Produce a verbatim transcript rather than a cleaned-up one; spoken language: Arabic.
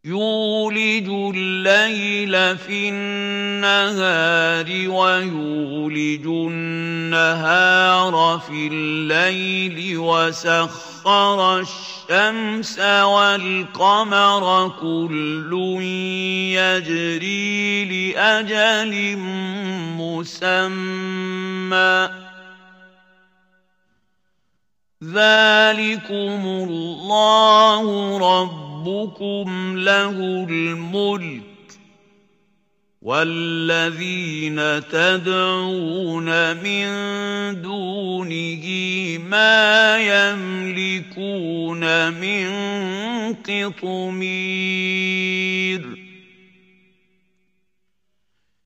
يولج الليل في النهار ويولج النهار في الليل وسخر الشمس والقمر كل يجري لأجل مسمى ذلكم الله ربكم له الملك والذين تدعون من دونه ما يملكون من قطمير